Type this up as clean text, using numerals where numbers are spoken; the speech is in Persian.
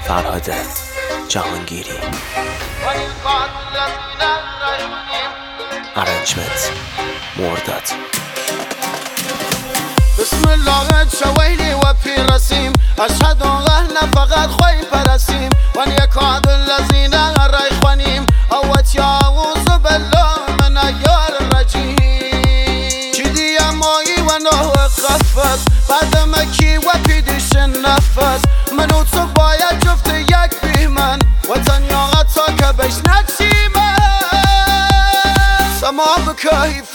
فرهاد جهانگیری. ارنجمنت مرداد. بسم الله شويلي وفي رسيم أشهد أن فقط خوي برسيم وأن يكاد الذين رايخونيم أوت يعوذ بالله من أيار الرجيم جدي يا ماي وأنه خفت بعد ما كي وبيدش النفس منو تصبايا جفت يك بيمن وتن يا غطاك بيش نتشيمن سما بكيف